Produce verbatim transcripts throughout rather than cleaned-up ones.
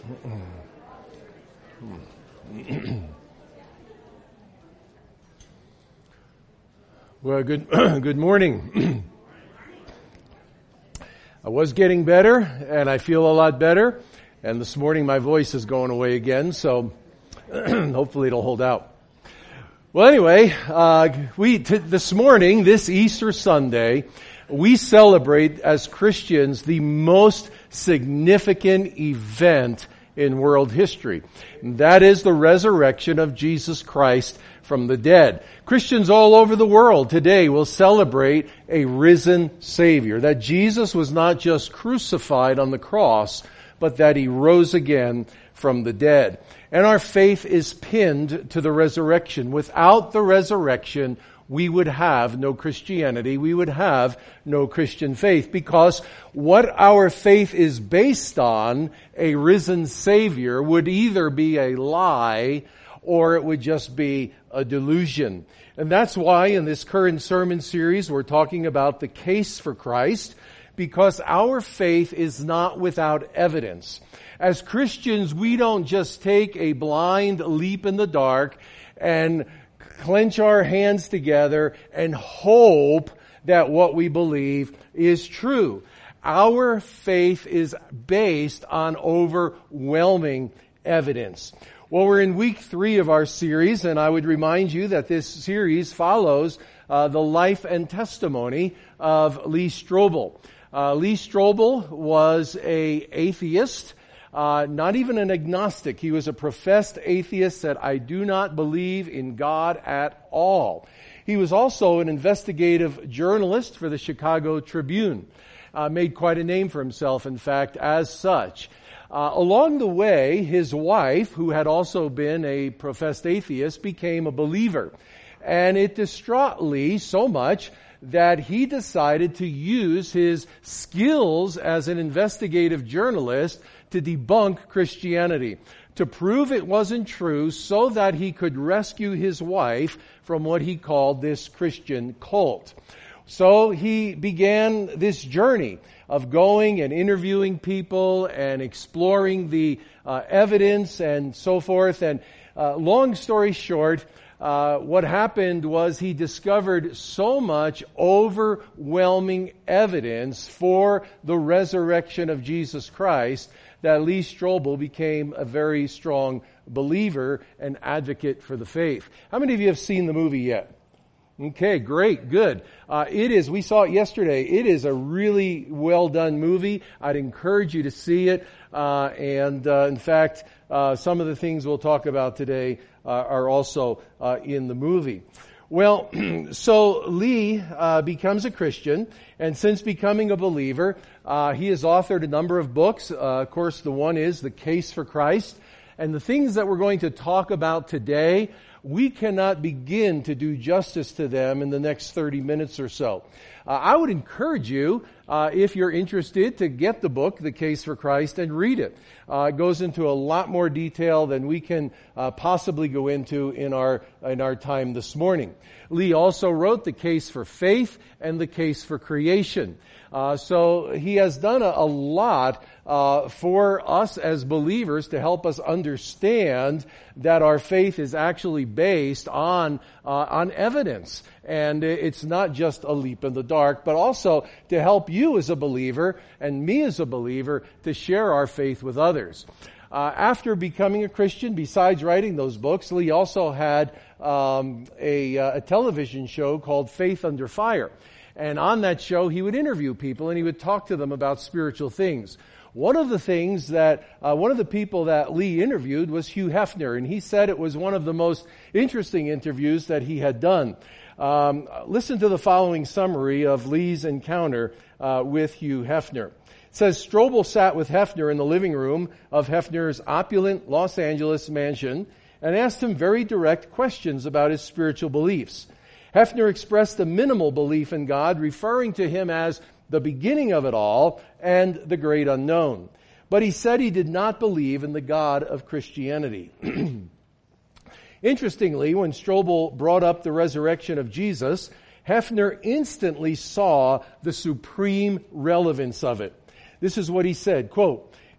Well, good good morning. I was getting better, and I feel a lot better. And this morning my voice is going away again, so hopefully it'll hold out. Well, anyway, uh, we t- this morning, this Easter Sunday, we celebrate as Christians the most significant event in world history. And that is the resurrection of Jesus Christ from the dead. Christians all over the world today will celebrate a risen Savior, that Jesus was not just crucified on the cross, but that He rose again from the dead. And our faith is pinned to the resurrection. Without the resurrection, we would have no Christianity. We would have no Christian faith, because what our faith is based on, a risen Savior, would either be a lie or it would just be a delusion. And that's why in this current sermon series we're talking about the case for Christ, because our faith is not without evidence. As Christians, we don't just take a blind leap in the dark and clench our hands together and hope that what we believe is true. Our faith is based on overwhelming evidence. Well, we're in week three of our series, and I would remind you that this series follows uh, the life and testimony of Lee Strobel. Uh, Lee Strobel was a atheist, uh, not even an agnostic. He was a professed atheist, said, "I do not believe in God at all." He was also an investigative journalist for the Chicago Tribune. Uh, made quite a name for himself, in fact, as such. Uh, along the way, his wife, who had also been a professed atheist, became a believer. And it distraught Lee so much that he decided to use his skills as an investigative journalist to debunk Christianity, to prove it wasn't true, so that he could rescue his wife from what he called this Christian cult. So he began this journey of going and interviewing people and exploring the uh, evidence and so forth. And uh, long story short, uh, what happened was he discovered so much overwhelming evidence for the resurrection of Jesus Christ that Lee Strobel became a very strong believer and advocate for the faith. How many of you have seen the movie yet? Okay, great, good. Uh, it is, we saw it yesterday. It is a really well done movie. I'd encourage you to see it. Uh, and, uh, in fact, uh, some of the things we'll talk about today uh, are also uh, in the movie. Well, so Lee uh, becomes a Christian, and since becoming a believer, uh, he has authored a number of books. Uh, of course, the one is The Case for Christ. And the things that we're going to talk about today, we cannot begin to do justice to them in the next thirty minutes or so. Uh, I would encourage you, uh, if you're interested, to get the book, The Case for Christ, and read it. Uh, it goes into a lot more detail than we can uh, possibly go into in our in our time this morning. Lee also wrote The Case for Faith and The Case for Creation. Uh, so he has done a, a lot uh, for us as believers to help us understand that our faith is actually based on uh, on evidence, and it's not just a leap in the dark, but also to help you as a believer and me as a believer to share our faith with others. Uh, after becoming a Christian, besides writing those books, Lee also had um, a, uh, a television show called Faith Under Fire. And on that show, he would interview people and he would talk to them about spiritual things. One of the things that, uh, one of the people that Lee interviewed was Hugh Hefner, and he said it was one of the most interesting interviews that he had done. Um, listen to the following summary of Lee's encounter uh, with Hugh Hefner. It says, Strobel sat with Hefner in the living room of Hefner's opulent Los Angeles mansion and asked him very direct questions about his spiritual beliefs. Hefner expressed a minimal belief in God, referring to him as the beginning of it all and the great unknown. But he said he did not believe in the God of Christianity. Interestingly, when Strobel brought up the resurrection of Jesus, Hefner instantly saw the supreme relevance of it. This is what he said, quote,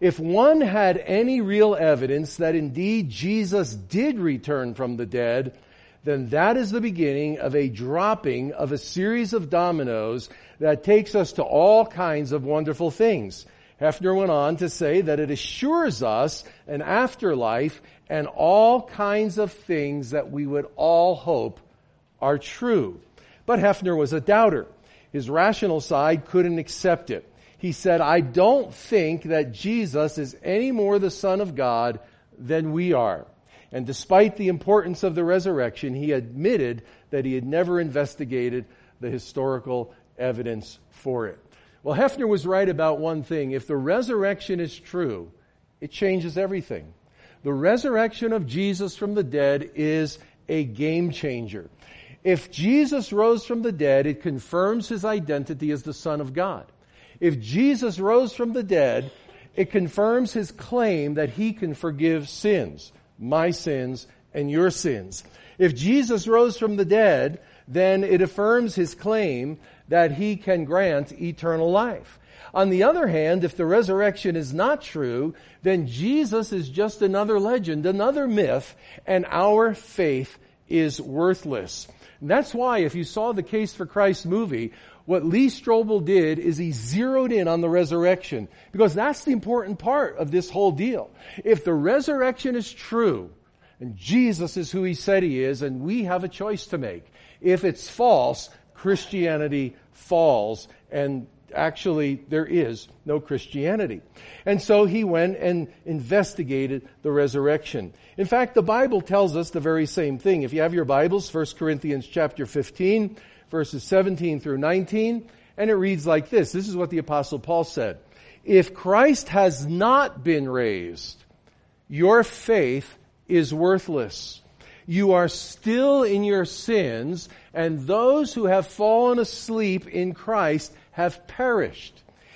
If one had any real evidence that indeed Jesus did return from the dead, then that is the beginning of a dropping of a series of dominoes that takes us to all kinds of wonderful things. Hefner went on to say that it assures us an afterlife and all kinds of things that we would all hope are true. But Hefner was a doubter. His rational side couldn't accept it. He said, I don't think that Jesus is any more the Son of God than we are. And despite the importance of the resurrection, he admitted that he had never investigated the historical evidence for it. Well, Hefner was right about one thing. If the resurrection is true, it changes everything. The resurrection of Jesus from the dead is a game changer. If Jesus rose from the dead, it confirms his identity as the Son of God. If Jesus rose from the dead, it confirms his claim that he can forgive sins, my sins and your sins. If Jesus rose from the dead, then it affirms his claim that he can grant eternal life. On the other hand, if the resurrection is not true, then Jesus is just another legend, another myth, and our faith is worthless. And that's why, if you saw the Case for Christ movie, what Lee Strobel did is he zeroed in on the resurrection, because that's the important part of this whole deal. If the resurrection is true, and Jesus is who he said he is, and we have a choice to make. If it's false, Christianity falls, and actually there is no Christianity. And so he went and investigated the resurrection. In fact, the Bible tells us the very same thing. If you have your Bibles, First Corinthians chapter fifteen, verses seventeen through nineteen, and it reads like this. This is what the Apostle Paul said. If Christ has not been raised, your faith is worthless. You are still in your sins, and those who have fallen asleep in Christ have perished.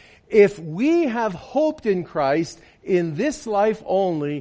If we have hoped in Christ in this life only,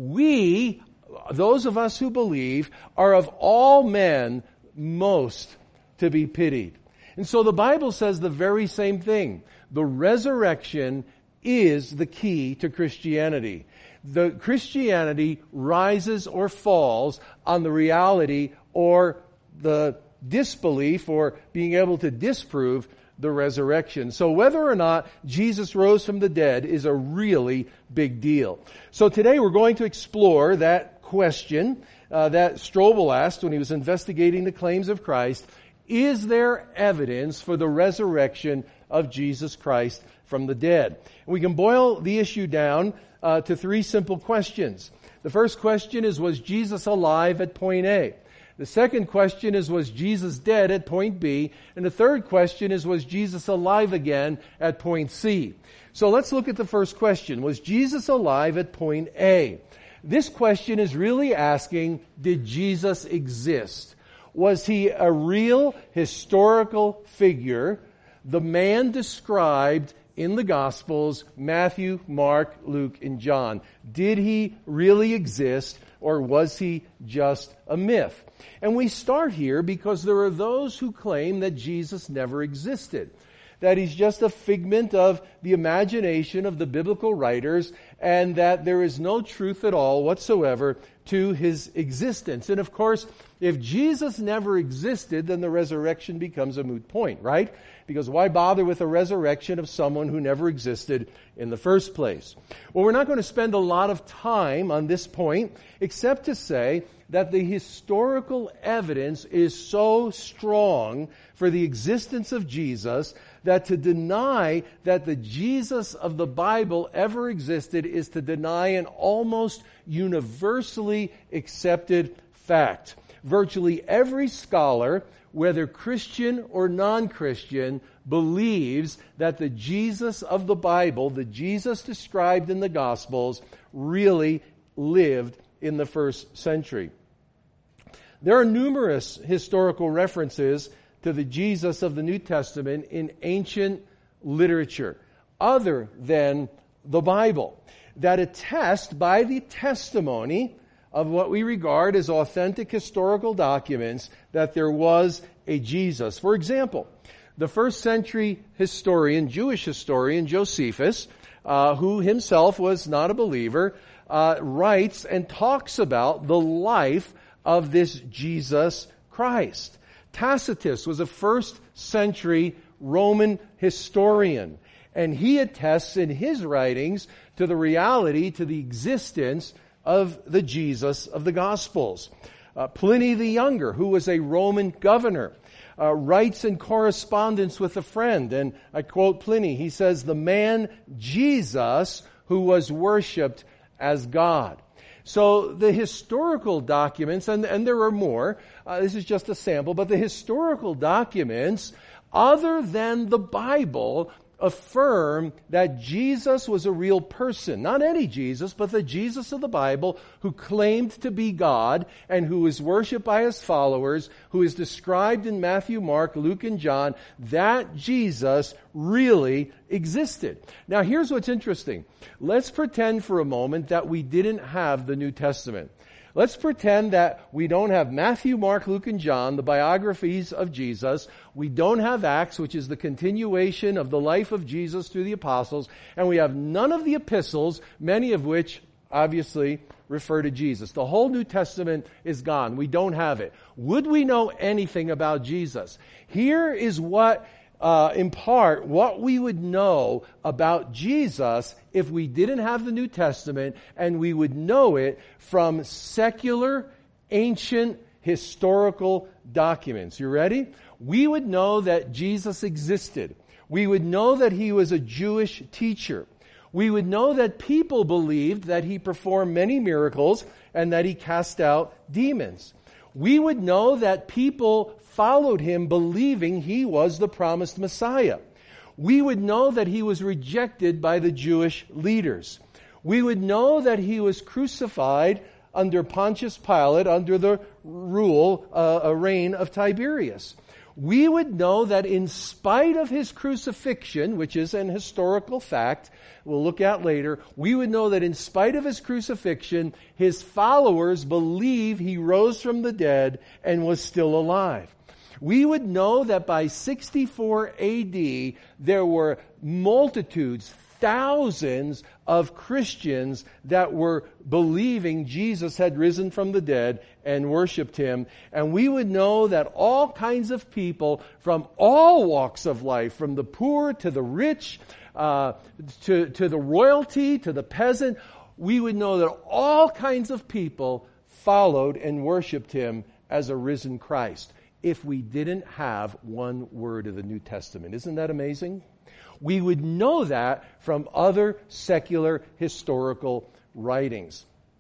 we, those of us who believe, are of all men most to be pitied. And so the Bible says the very same thing. The resurrection is the key to Christianity. The Christianity rises or falls on the reality or the disbelief or being able to disprove the resurrection. So whether or not Jesus rose from the dead is a really big deal. So today we're going to explore that question uh, that Strobel asked when he was investigating the claims of Christ. Is there evidence for the resurrection of Jesus Christ from the dead? And we can boil the issue down uh, to three simple questions. The first question is, was Jesus alive at point A? The second question is, was Jesus dead at point B? And the third question is, was Jesus alive again at point C? So let's look at the first question. Was Jesus alive at point A? This question is really asking, did Jesus exist? Was he a real historical figure, the man described in the Gospels, Matthew, Mark, Luke, and John? Did he really exist, or was he just a myth? And we start here because there are those who claim that Jesus never existed, that he's just a figment of the imagination of the biblical writers, and that there is no truth at all whatsoever to his existence. And of course, if Jesus never existed, then the resurrection becomes a moot point, right? Because why bother with a resurrection of someone who never existed in the first place? Well, we're not going to spend a lot of time on this point, except to say that the historical evidence is so strong for the existence of Jesus that to deny that the Jesus of the Bible ever existed is to deny an almost universally accepted fact. Virtually every scholar, whether Christian or non-Christian, believes that the Jesus of the Bible, the Jesus described in the Gospels, really lived in the first century. There are numerous historical references to the Jesus of the New Testament in ancient literature, other than the Bible, that attest by the testimony of what we regard as authentic historical documents that there was a Jesus. For example, the first century historian, Jewish historian Josephus, uh, who himself was not a believer, uh, writes and talks about the life of this Jesus Christ. Tacitus was a first century Roman historian, and he attests in his writings to the reality, to the existence of the Jesus of the Gospels. Uh, Pliny the Younger, who was a Roman governor, uh, writes in correspondence with a friend, and I quote Pliny, he says, "The man Jesus who was worshipped as God." So the historical documents, and, and there are more, uh, this is just a sample, but the historical documents, other than the Bible, affirm that Jesus was a real person. Not any Jesus, but the Jesus of the Bible who claimed to be God and who is worshipped by his followers, who is described in Matthew, Mark, Luke, and John. That Jesus really existed. Now here's what's interesting. Let's pretend for a moment that we didn't have the New Testament. Let's pretend that we don't have Matthew, Mark, Luke, and John, the biographies of Jesus. We don't have Acts, which is the continuation of the life of Jesus through the apostles. And we have none of the epistles, many of which obviously refer to Jesus. The whole New Testament is gone. We don't have it. Would we know anything about Jesus? Here is what Uh, in part, what we would know about Jesus if we didn't have the New Testament, and we would know it from secular, ancient, historical documents. You ready? We would know that Jesus existed. We would know that he was a Jewish teacher. We would know that people believed that he performed many miracles and that he cast out demons. We would know that people followed him believing he was the promised Messiah. We would know that he was rejected by the Jewish leaders. We would know that he was crucified under Pontius Pilate, under the rule, uh, a reign of Tiberius. We would know that in spite of his crucifixion, which is an historical fact we'll look at later, we would know that in spite of his crucifixion, his followers believe he rose from the dead and was still alive. We would know that by sixty-four A D, there were multitudes, thousands of Christians that were believing Jesus had risen from the dead and worshiped him. And we would know that all kinds of people from all walks of life, from the poor to the rich, uh, to, to the royalty, to the peasant, we would know that all kinds of people followed and worshiped him as a risen Christ if we didn't have one word of the New Testament. Isn't that amazing? We would know that from other secular historical writings.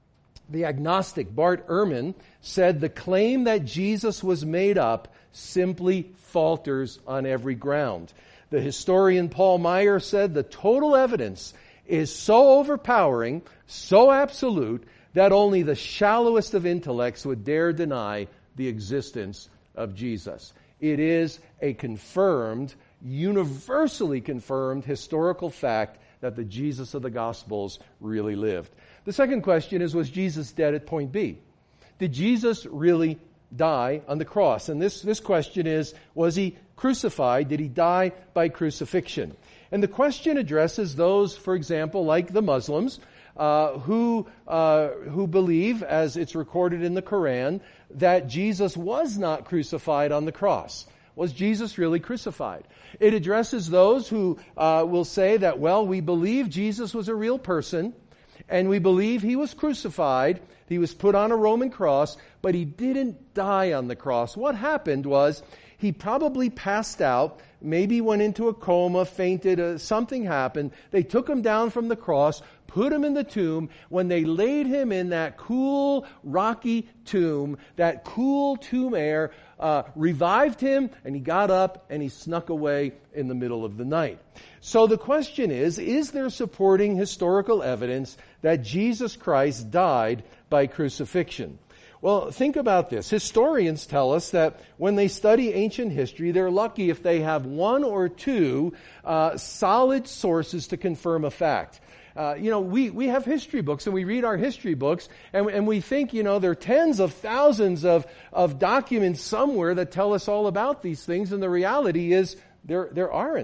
The agnostic Bart Ehrman said the claim that Jesus was made up simply falters on every ground. The historian Paul Meyer said the total evidence is so overpowering, so absolute, that only the shallowest of intellects would dare deny the existence of Jesus. It is a confirmed, universally confirmed historical fact that the Jesus of the Gospels really lived. The second question is, was Jesus dead at point B? Did Jesus really die on the cross? And this, this question is, was he crucified? Did he die by crucifixion? And the question addresses those, for example, like the Muslims, Uh, who uh, who believe, as it's recorded in the Quran, that Jesus was not crucified on the cross. Was Jesus really crucified? It addresses those who uh, will say that, well, we believe Jesus was a real person, and we believe he was crucified, he was put on a Roman cross, but he didn't die on the cross. What happened was, he probably passed out, maybe went into a coma, fainted, uh, something happened. They took him down from the cross, put him in the tomb. When they laid him in that cool, rocky tomb, that cool tomb air uh, revived him, and he got up and he snuck away in the middle of the night. So the question is, is there supporting historical evidence that Jesus Christ died by crucifixion? Well, think about this. Historians tell us that when they study ancient history, they're lucky if they have one or two uh, solid sources to confirm a fact. Uh, you know, we, we have history books, and we read our history books, and, and we think, you know, there are tens of thousands of, of documents somewhere that tell us all about these things, and the reality is there, there aren't.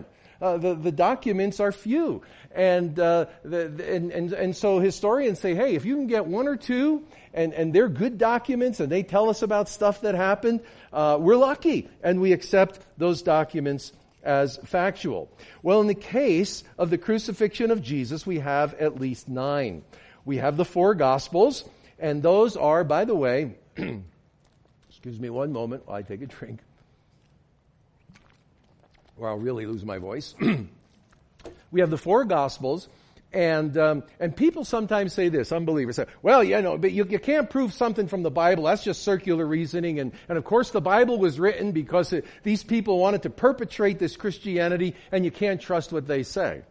uh, the, the documents are few. And, uh, the, and, and, and so historians say, hey, if you can get one or two, and, and they're good documents, and they tell us about stuff that happened, uh, we're lucky, and we accept those documents as factual. Well, in the case of the crucifixion of Jesus, we have at least nine. We have the four Gospels, and those are, by the way, excuse me one moment while I take a drink, or I'll really lose my voice. We have the four Gospels, and um, and people sometimes say this, unbelievers say, well, you know, but you, you can't prove something from the Bible. That's just circular reasoning. And, and of course, the Bible was written because it, these people wanted to perpetrate this Christianity, and you can't trust what they say.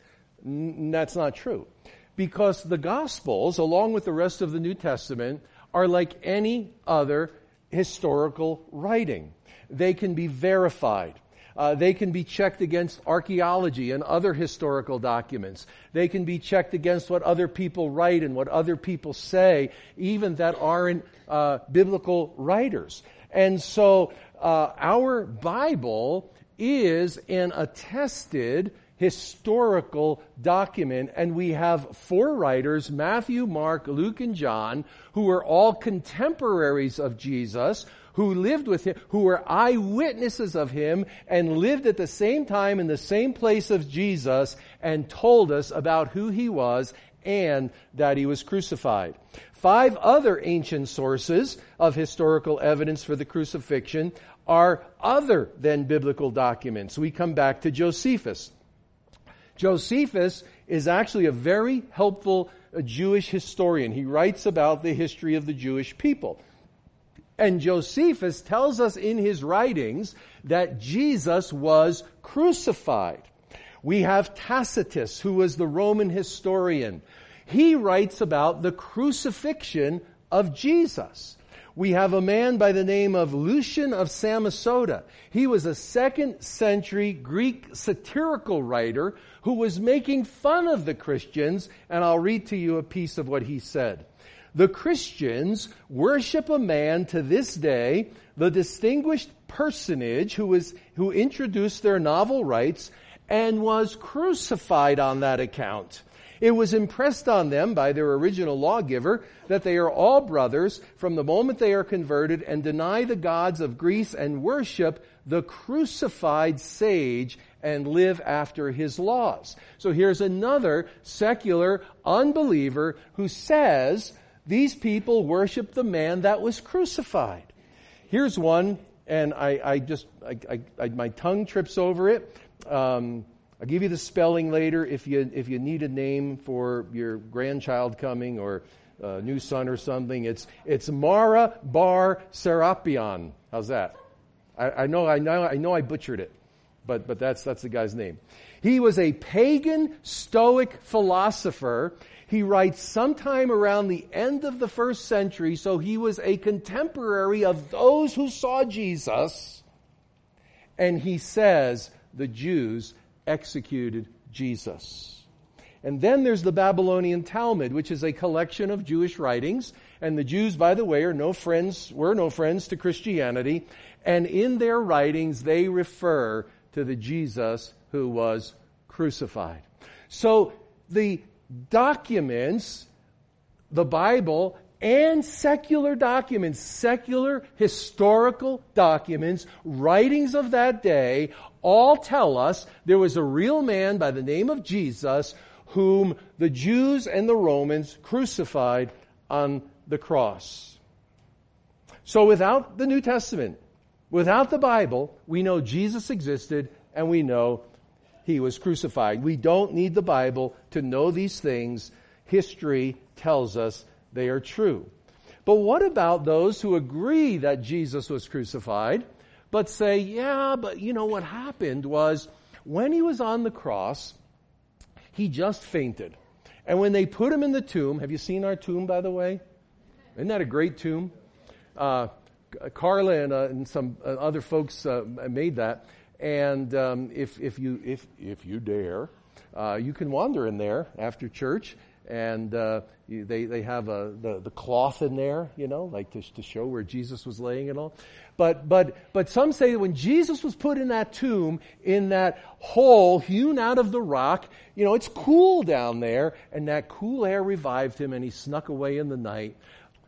N- that's not true. Because the Gospels, along with the rest of the New Testament, are like any other historical writing. They can be verified. Uh, they can be checked against archaeology and other historical documents. They can be checked against what other people write and what other people say, even that aren't uh, biblical writers. And so uh, our Bible is an attested historical document, and we have four writers, Matthew, Mark, Luke, and John, who were all contemporaries of Jesus, who lived with him, who were eyewitnesses of him, and lived at the same time in the same place of Jesus, and told us about who he was and that he was crucified. Five other ancient sources of historical evidence for the crucifixion are other than biblical documents. We come back to Josephus. Josephus is actually a very helpful uh, Jewish historian. He writes about the history of the Jewish people. And Josephus tells us in his writings that Jesus was crucified. We have Tacitus, who was the Roman historian. He writes about the crucifixion of Jesus. We have a man by the name of Lucian of Samosata. He was a second century Greek satirical writer who was making fun of the Christians, and I'll read to you a piece of what he said. The Christians worship a man to this day, the distinguished personage who was, who introduced their novel rites and was crucified on that account. It was impressed on them by their original lawgiver that they are all brothers from the moment they are converted and deny the gods of Greece and worship the crucified sage and live after his laws. So here's another secular unbeliever who says these people worship the man that was crucified. Here's one, and I, I just, I, I, I, my tongue trips over it. Um, I'll give you the spelling later if you if you need a name for your grandchild coming or a new son or something. It's it's Mara Bar Serapion. How's that? I, I know I know I know I butchered it, but but that's that's the guy's name. He was a pagan Stoic philosopher. He writes sometime around the end of the first century, so he was a contemporary of those who saw Jesus. And he says the Jews executed Jesus. And then there's the Babylonian Talmud, which is a collection of Jewish writings. And the Jews, by the way, are no friends, were no friends to Christianity. And in their writings, they refer to the Jesus who was crucified. So the documents, the Bible, and secular documents, secular historical documents, writings of that day, all tell us there was a real man by the name of Jesus whom the Jews and the Romans crucified on the cross. So without the New Testament, without the Bible, we know Jesus existed and we know he was crucified. We don't need the Bible to know these things. History tells us they are true. But what about those who agree that Jesus was crucified, but say, yeah, but you know what happened was when he was on the cross, he just fainted. And when they put him in the tomb, have you seen our tomb, by the way? Isn't that a great tomb? Uh, Carla and, uh, and some uh, other folks uh, made that. And um, if if you if if you dare, Uh, you can wander in there after church, and uh, you, they they have a, the the cloth in there, you know, like to to show where Jesus was laying and all. But but but some say that when Jesus was put in that tomb, in that hole hewn out of the rock, you know, it's cool down there, and that cool air revived him, and he snuck away in the night.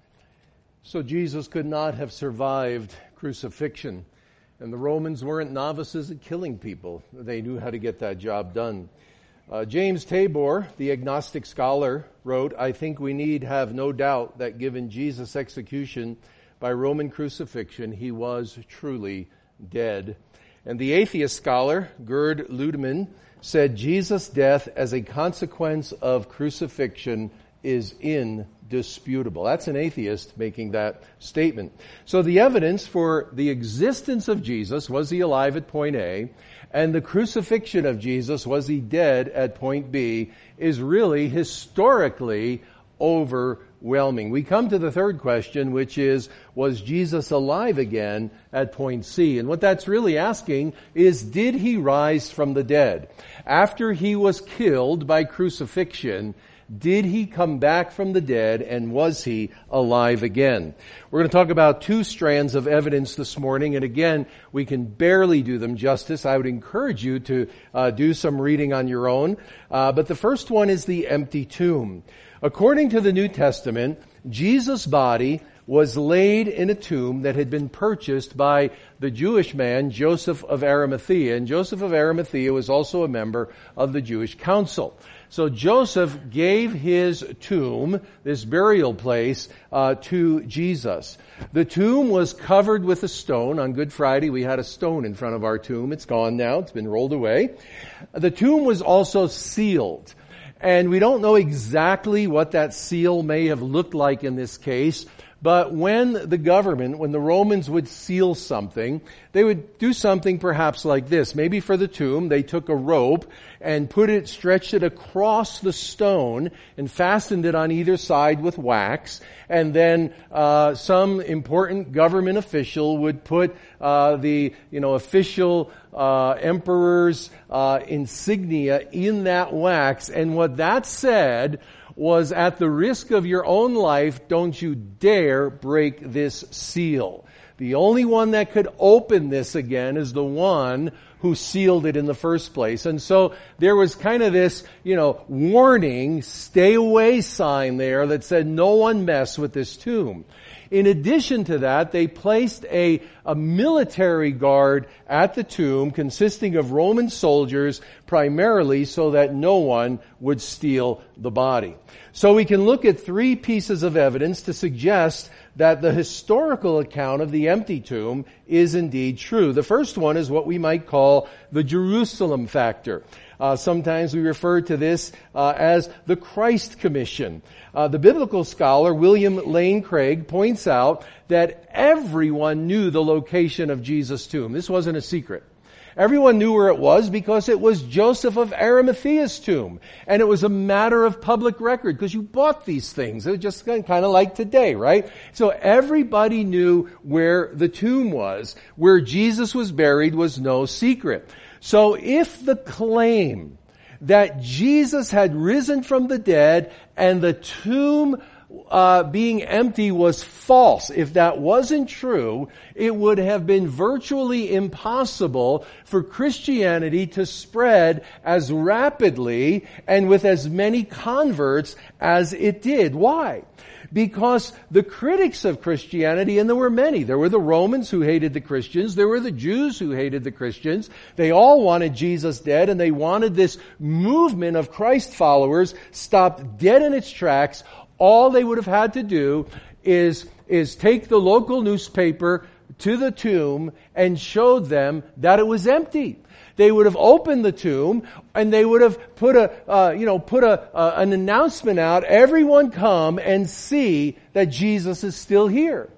So Jesus could not have survived crucifixion. And the Romans weren't novices at killing people. They knew how to get that job done. Uh, James Tabor, the agnostic scholar, wrote, "I think we need have no doubt that given Jesus' execution by Roman crucifixion, he was truly dead." And the atheist scholar, Gerd Ludemann, said Jesus' death as a consequence of crucifixion is indisputable. That's an atheist making that statement. So the evidence for the existence of Jesus, was he alive at point A, and the crucifixion of Jesus, was he dead at point B, is really historically overwhelming. We come to the third question, which is, was Jesus alive again at point C? And what that's really asking is, did he rise from the dead? After he was killed by crucifixion, did he come back from the dead, and was he alive again? We're going to talk about two strands of evidence this morning, and again, we can barely do them justice. I would encourage you to uh, do some reading on your own. Uh, but the first one is the empty tomb. According to the New Testament, Jesus' body was laid in a tomb that had been purchased by the Jewish man Joseph of Arimathea. And Joseph of Arimathea was also a member of the Jewish council. So Joseph gave his tomb, this burial place, uh, to Jesus. The tomb was covered with a stone. On Good Friday, we had a stone in front of our tomb. It's gone now. It's been rolled away. The tomb was also sealed. And we don't know exactly what that seal may have looked like in this case, but when the government, when the Romans would seal something, they would do something perhaps like this. Maybe for the tomb, they took a rope and put it, stretched it across the stone and fastened it on either side with wax. And then uh some important government official would put uh the, you know, official uh emperor's uh insignia in that wax. And what that said was, at the risk of your own life, don't you dare break this seal. The only one that could open this again is the one who sealed it in the first place. And so there was kind of this, you know, warning, stay away sign there that said no one mess with this tomb. In addition to that, they placed a, a military guard at the tomb consisting of Roman soldiers primarily so that no one would steal the body. So we can look at three pieces of evidence to suggest that the historical account of the empty tomb is indeed true. The first one is what we might call the Jerusalem factor. Uh, sometimes we refer to this uh, as the Christ Commission. Uh, the biblical scholar William Lane Craig points out that everyone knew the location of Jesus' tomb. This wasn't a secret. Everyone knew where it was because it was Joseph of Arimathea's tomb. And it was a matter of public record because you bought these things. It was just kind of like today, right? So everybody knew where the tomb was. Where Jesus was buried was no secret. So if the claim that Jesus had risen from the dead and the tomb uh being empty was false, if that wasn't true, it would have been virtually impossible for Christianity to spread as rapidly and with as many converts as it did. Why? Because the critics of Christianity, and there were many, there were the Romans who hated the Christians, there were the Jews who hated the Christians, they all wanted Jesus dead, and they wanted this movement of Christ followers stopped dead in its tracks. All they would have had to do is, is take the local newspaper to the tomb and showed them that it was empty. They would have opened the tomb and they would have put a, uh, you know, put a, uh, an announcement out. Everyone come and see that Jesus is still here.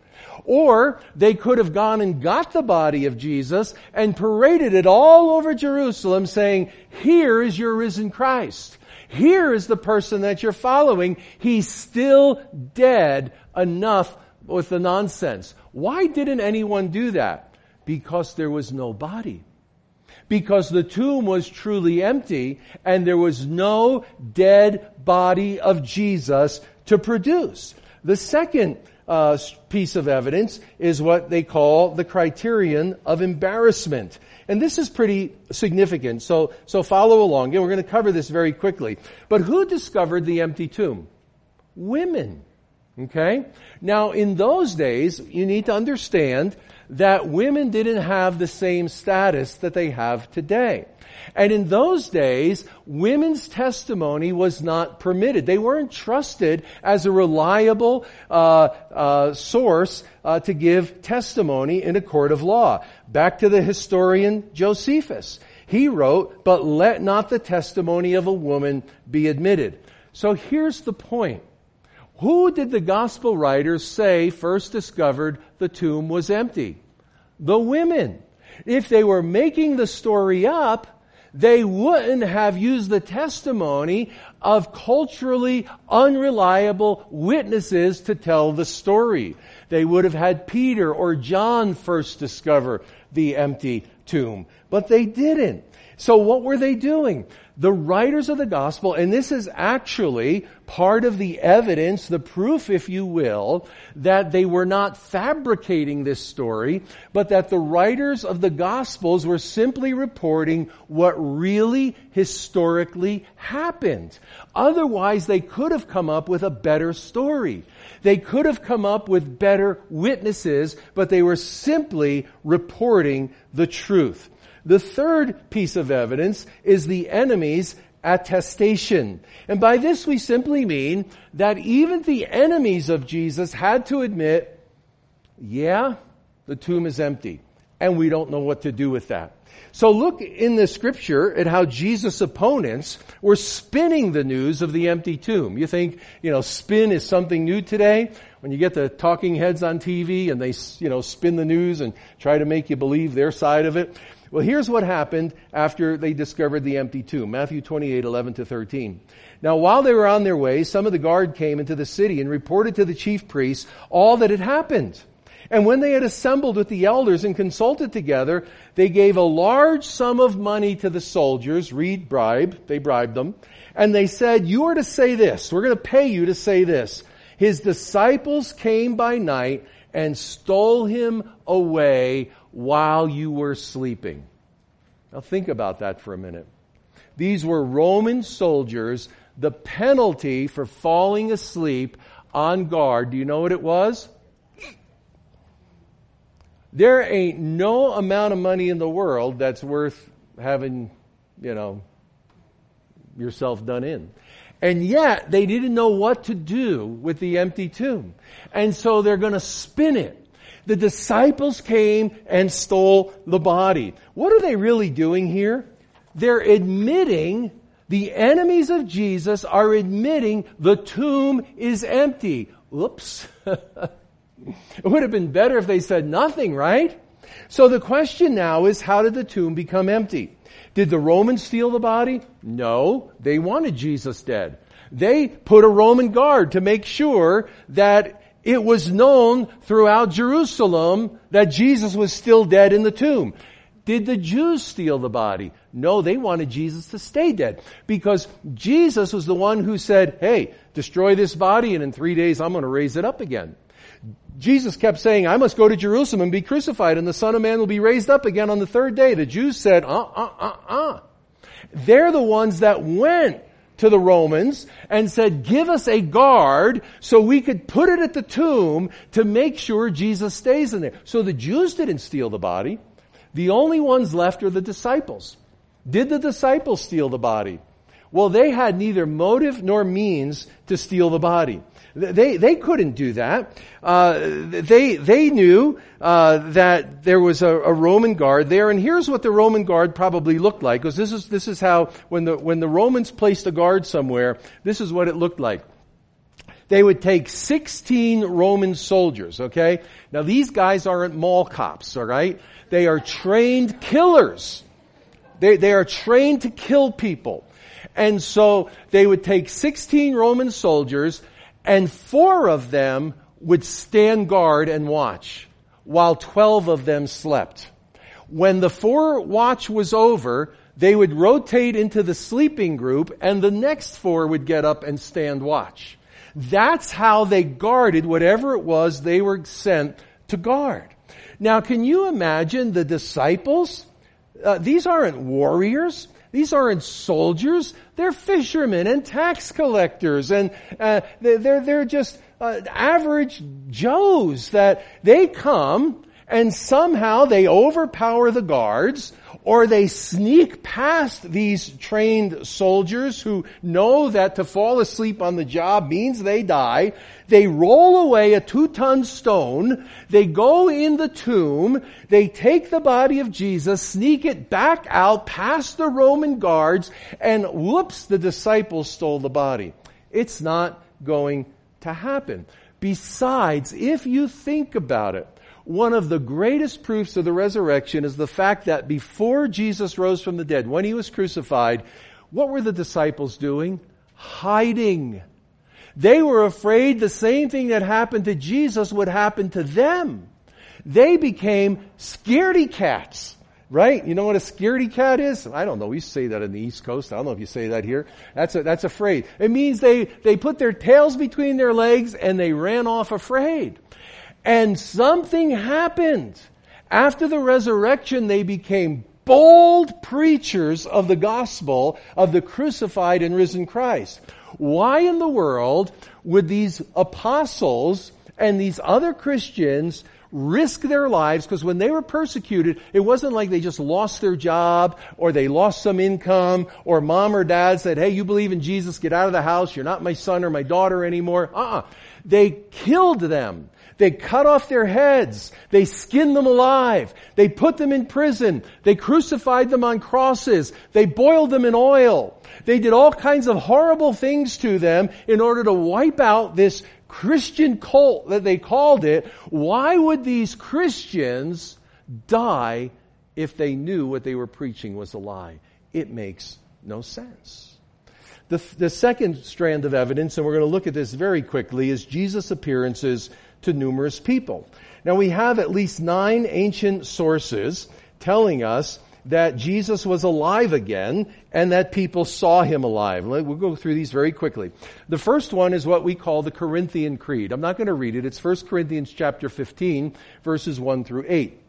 Or they could have gone and got the body of Jesus and paraded it all over Jerusalem saying, here is your risen Christ. Here is the person that you're following. He's still dead. Enough with the nonsense. Why didn't anyone do that? Because there was no body. because the tomb was truly empty and there was no dead body of Jesus to produce. The second uh, piece of evidence is what they call the criterion of embarrassment. And this is pretty significant, so, so follow along. Again, we're going to cover this very quickly. But who discovered the empty tomb? Women. Okay? Now, in those days, you need to understand that women didn't have the same status that they have today. And in those days, women's testimony was not permitted. They weren't trusted as a reliable uh, uh, source uh, to give testimony in a court of law. Back to the historian Josephus. He wrote, "But let not the testimony of a woman be admitted." So here's the point. Who did the gospel writers say first discovered the tomb was empty? The women. If they were making the story up, they wouldn't have used the testimony of culturally unreliable witnesses to tell the story. They would have had Peter or John first discover the empty tomb. But they didn't. So what were they doing? The writers of the gospel, and this is actually part of the evidence, the proof, if you will, that they were not fabricating this story, but that the writers of the gospels were simply reporting what really historically happened. Otherwise, they could have come up with a better story. They could have come up with better witnesses, but they were simply reporting the truth. The third piece of evidence is the enemy's attestation. And by this we simply mean that even the enemies of Jesus had to admit, yeah, the tomb is empty, and we don't know what to do with that. So look in the scripture at how Jesus' opponents were spinning the news of the empty tomb. You think, you know, spin is something new today? When you get the talking heads on T V and they, you know, spin the news and try to make you believe their side of it. Well, here's what happened after they discovered the empty tomb. Matthew twenty-eight, eleven to thirteen. Now, while they were on their way, some of the guard came into the city and reported to the chief priests all that had happened. And when they had assembled with the elders and consulted together, they gave a large sum of money to the soldiers. Read bribe. They bribed them. And they said, "You are to say this. We're going to pay you to say this. His disciples came by night and stole him away while you were sleeping." Now think about that for a minute. These were Roman soldiers. The penalty for falling asleep on guard, do you know what it was? There ain't no amount of money in the world that's worth having, you know, yourself done in. And yet, they didn't know what to do with the empty tomb. And so they're going to spin it. The disciples came and stole the body. What are they really doing here? They're admitting, the enemies of Jesus are admitting the tomb is empty. Oops. It would have been better if they said nothing, right? So the question now is, how did the tomb become empty? Did the Romans steal the body? No, they wanted Jesus dead. They put a Roman guard to make sure that it was known throughout Jerusalem that Jesus was still dead in the tomb. Did the Jews steal the body? No, they wanted Jesus to stay dead, because Jesus was the one who said, "Hey, destroy this body and in three days I'm going to raise it up again." Jesus kept saying, "I must go to Jerusalem and be crucified, and the Son of Man will be raised up again on the third day." The Jews said, uh, uh, uh, uh. They're the ones that went to the Romans and said, "Give us a guard so we could put it at the tomb to make sure Jesus stays in there." So the Jews didn't steal the body. The only ones left are the disciples. Did the disciples steal the body? Well, they had neither motive nor means to steal the body. They they couldn't do that. Uh, they they knew uh, that there was a, a Roman guard there, and here's what the Roman guard probably looked like. Because this is this is how when the when the Romans placed a guard somewhere, this is what it looked like. They would take sixteen Roman soldiers. Okay, now these guys aren't mall cops. All right, they are trained killers. They they are trained to kill people, and so they would take sixteen Roman soldiers. And four of them would stand guard and watch, while twelve of them slept. when the four watch was over, they would rotate into the sleeping group, and the next four would get up and stand watch. That's how they guarded whatever it was they were sent to guard. Now, can you imagine the disciples? Uh, these aren't warriors. These aren't soldiers. They're fishermen and tax collectors, and uh, they're they're just uh, average Joes that they come and somehow they overpower the guards, or they sneak past these trained soldiers who know that to fall asleep on the job means they die. They roll away a two-ton stone. They go in the tomb. They take the body of Jesus, sneak it back out past the Roman guards, and whoops, the disciples stole the body. It's not going to happen. Besides, if you think about it, one of the greatest proofs of the resurrection is the fact that before Jesus rose from the dead, when he was crucified, what were the disciples doing? Hiding. They were afraid the same thing that happened to Jesus would happen to them. They became scaredy cats, right? You know what a scaredy cat is? I don't know. We say that in the East Coast. I don't know if you say that here. That's a, that's a phrase. It means they, they put their tails between their legs and they ran off afraid. And something happened. After the resurrection, they became bold preachers of the gospel of the crucified and risen Christ. Why in the world would these apostles and these other Christians risk their lives? Because when they were persecuted, it wasn't like they just lost their job or they lost some income or mom or dad said, hey, you believe in Jesus, get out of the house. You're not my son or my daughter anymore. Uh-uh. They killed them. They cut off their heads. They skinned them alive. They put them in prison. They crucified them on crosses. They boiled them in oil. They did all kinds of horrible things to them in order to wipe out this Christian cult that they called it. Why would these Christians die if they knew what they were preaching was a lie? It makes no sense. The, the second strand of evidence, and we're going to look at this very quickly, is Jesus' appearances to numerous people. Now we have at least nine ancient sources telling us that Jesus was alive again and that people saw him alive. We'll go through these very quickly. The first one is what we call the Corinthian Creed. I'm not going to read it. It's First Corinthians chapter fifteen, verses one through eight.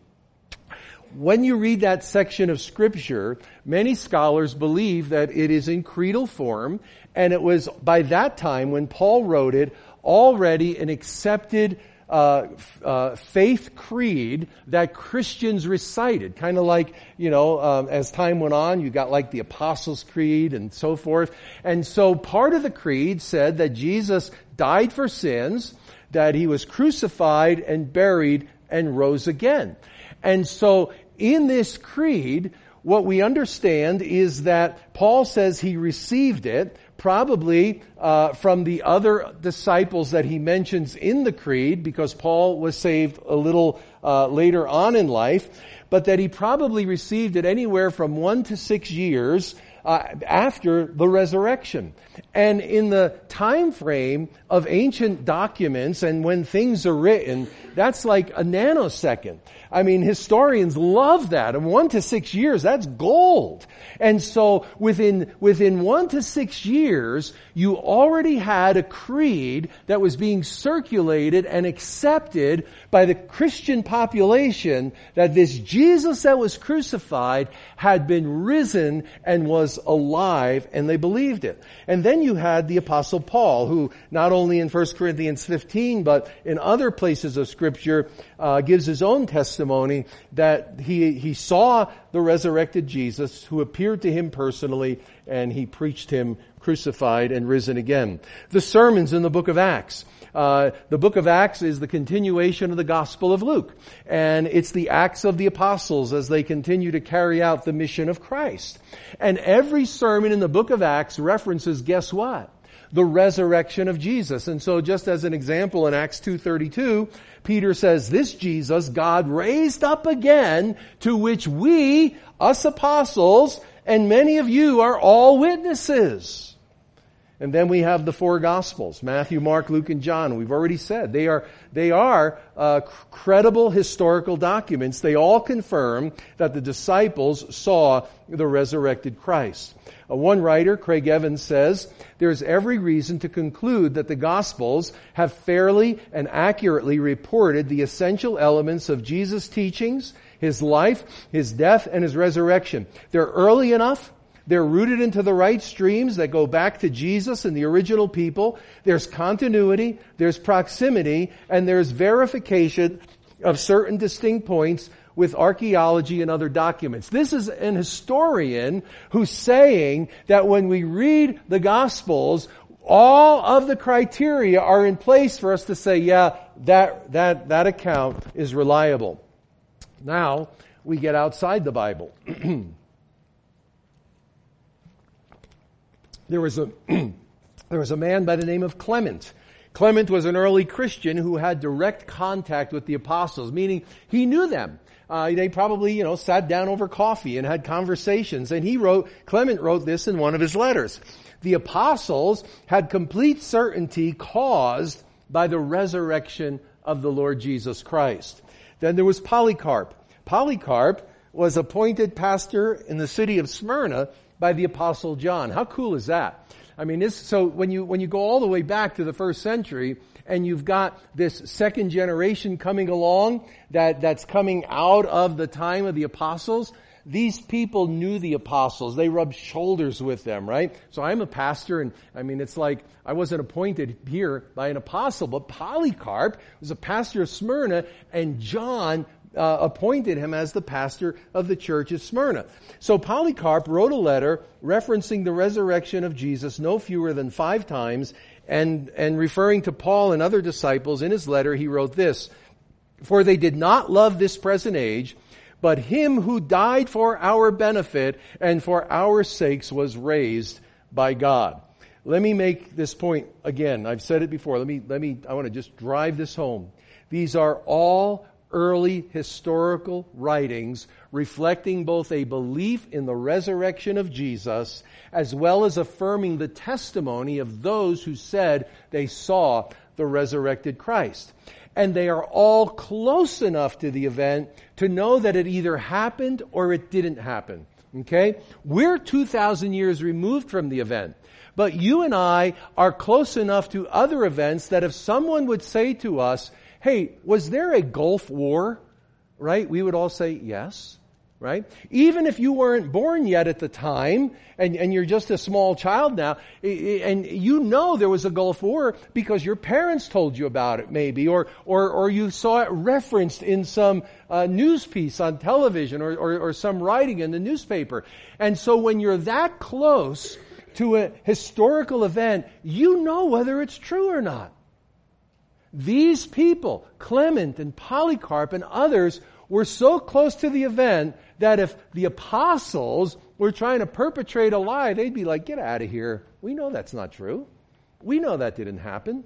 When you read that section of Scripture, many scholars believe that it is in creedal form, and it was by that time when Paul wrote it already an accepted uh, uh faith creed that Christians recited. Kind of like, you know, um, as time went on, you got like the Apostles' Creed and so forth. And so part of the creed said that Jesus died for sins, that he was crucified and buried and rose again. And so in this creed, what we understand is that Paul says he received it, probably uh, from the other disciples that he mentions in the creed, because Paul was saved a little uh, later on in life, but that he probably received it anywhere from one to six years uh, after the resurrection. And in the time frame of ancient documents and when things are written, that's like a nanosecond. I mean, historians love that. And one to six years, that's gold. And so within, within one to six years, you already had a creed that was being circulated and accepted by the Christian population that this Jesus that was crucified had been risen and was alive, and they believed it. And then you had the Apostle Paul, who not only in First Corinthians fifteen, but in other places of Scripture, uh, gives his own testimony that he, he saw the resurrected Jesus, who appeared to him personally, and he preached him crucified and risen again. The sermons in the book of Acts. Uh, the book of Acts is the continuation of the Gospel of Luke. And it's the Acts of the Apostles as they continue to carry out the mission of Christ. And every sermon in the book of Acts references, guess what? The resurrection of Jesus. And so just as an example, in Acts two thirty-two, Peter says, this Jesus God raised up again, to which we, us apostles, and many of you are all witnesses. And then we have the four Gospels, Matthew, Mark, Luke, and John. We've already said they are, they are uh, credible historical documents. They all confirm that the disciples saw the resurrected Christ. Uh, one writer, Craig Evans, says, there's every reason to conclude that the Gospels have fairly and accurately reported the essential elements of Jesus' teachings, His life, His death, and His resurrection. They're early enough. They're rooted into the right streams that go back to Jesus and the original people. There's continuity, there's proximity, and there's verification of certain distinct points with archaeology and other documents. This is an historian who's saying that when we read the Gospels, all of the criteria are in place for us to say, yeah, that, that, that account is reliable. Now, we get outside the Bible. There was a there was a man by the name of Clement. Clement was an early Christian who had direct contact with the apostles, meaning he knew them. Uh, they probably, you know, sat down over coffee and had conversations. And he wrote, Clement wrote this in one of his letters. The apostles had complete certainty caused by the resurrection of the Lord Jesus Christ. Then there was Polycarp. Polycarp was appointed pastor in the city of Smyrna by the Apostle John. How cool is that? I mean, this, so when you, when you go all the way back to the first century and you've got this second generation coming along that, that's coming out of the time of the apostles, these people knew the apostles. They rubbed shoulders with them, right? So I'm a pastor, and I mean, it's like I wasn't appointed here by an apostle, but Polycarp was a pastor of Smyrna, and John Uh, appointed him as the pastor of the church of Smyrna. So Polycarp wrote a letter referencing the resurrection of Jesus no fewer than five times, and, and referring to Paul and other disciples in his letter, he wrote this, "For they did not love this present age, but him who died for our benefit and for our sakes was raised by God." Let me make this point again. I've said it before. Let me, let me, I want to just drive this home. These are all early historical writings reflecting both a belief in the resurrection of Jesus as well as affirming the testimony of those who said they saw the resurrected Christ. And they are all close enough to the event to know that it either happened or it didn't happen. Okay? We're two thousand years removed from the event. But you and I are close enough to other events that if someone would say to us, hey, was there a Gulf War? Right? We would all say yes. Right? Even if you weren't born yet at the time, and, and you're just a small child now, and you know there was a Gulf War because your parents told you about it maybe, or or, or you saw it referenced in some uh, news piece on television, or, or, or some writing in the newspaper. And so when you're that close to a historical event, you know whether it's true or not. These people, Clement and Polycarp and others, were so close to the event that if the apostles were trying to perpetrate a lie, they'd be like, get out of here. We know that's not true. We know that didn't happen.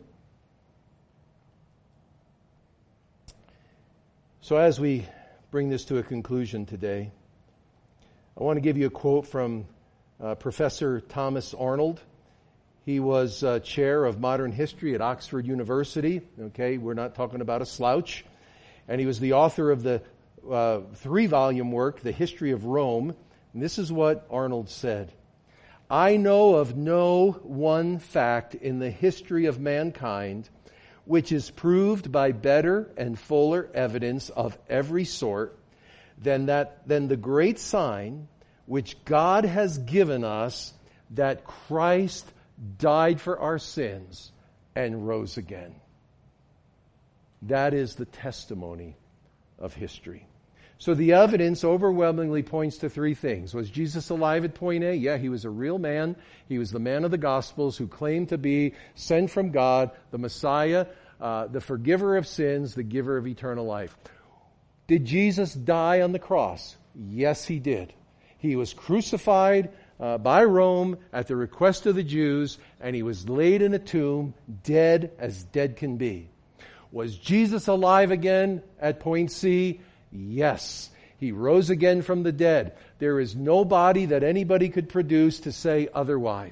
So as we bring this to a conclusion today, I want to give you a quote from uh, Professor Thomas Arnold. He was uh, chair of modern history at Oxford University. Okay, we're not talking about a slouch. And he was the author of the uh, three-volume work, The History of Rome. And this is what Arnold said. I know of no one fact in the history of mankind which is proved by better and fuller evidence of every sort than that than the great sign which God has given us that Christ died for our sins and rose again. That is the testimony of history. So the evidence overwhelmingly points to three things. Was Jesus alive at point A? Yeah, he was a real man. He was the man of the Gospels who claimed to be sent from God, the Messiah, uh, the forgiver of sins, the giver of eternal life. Did Jesus die on the cross? Yes, he did. He was crucified uh, by Rome at the request of the Jews, and he was laid in a tomb, dead as dead can be. Was Jesus alive again at point C? Yes. He rose again from the dead. There is no body that anybody could produce to say otherwise.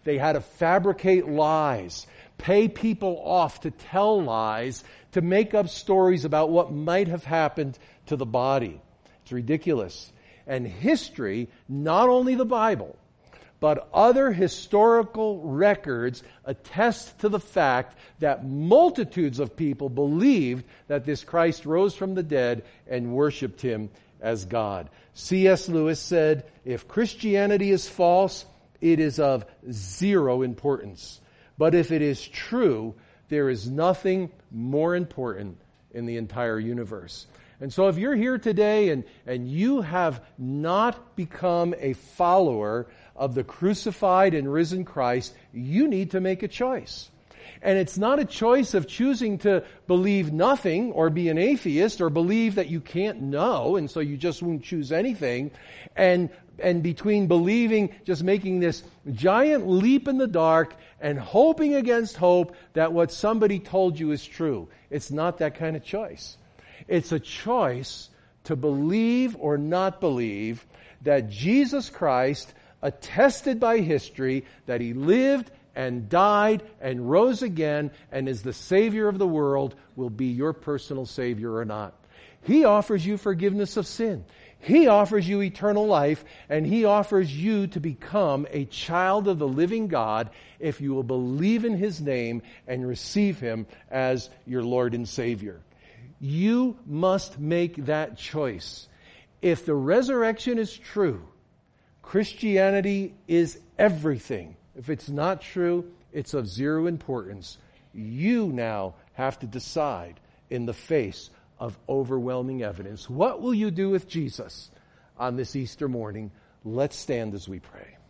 They had to fabricate lies, pay people off to tell lies, to make up stories about what might have happened to the body. It's ridiculous. And history, not only the Bible, but other historical records attest to the fact that multitudes of people believed that this Christ rose from the dead and worshiped him as God. C S Lewis said, if Christianity is false, it is of zero importance. But if it is true, there is nothing more important in the entire universe. And so if you're here today and, and you have not become a follower of the crucified and risen Christ, you need to make a choice. And it's not a choice of choosing to believe nothing or be an atheist or believe that you can't know and so you just won't choose anything. And, and between believing, just making this giant leap in the dark and hoping against hope that what somebody told you is true. It's not that kind of choice. It's a choice to believe or not believe that Jesus Christ, attested by history that he lived and died and rose again and is the Savior of the world, will be your personal Savior or not. He offers you forgiveness of sin. He offers you eternal life, and he offers you to become a child of the living God if you will believe in his name and receive him as your Lord and Savior. You must make that choice. If the resurrection is true, Christianity is everything. If it's not true, it's of zero importance. You now have to decide in the face of overwhelming evidence. What will you do with Jesus on this Easter morning? Let's stand as we pray.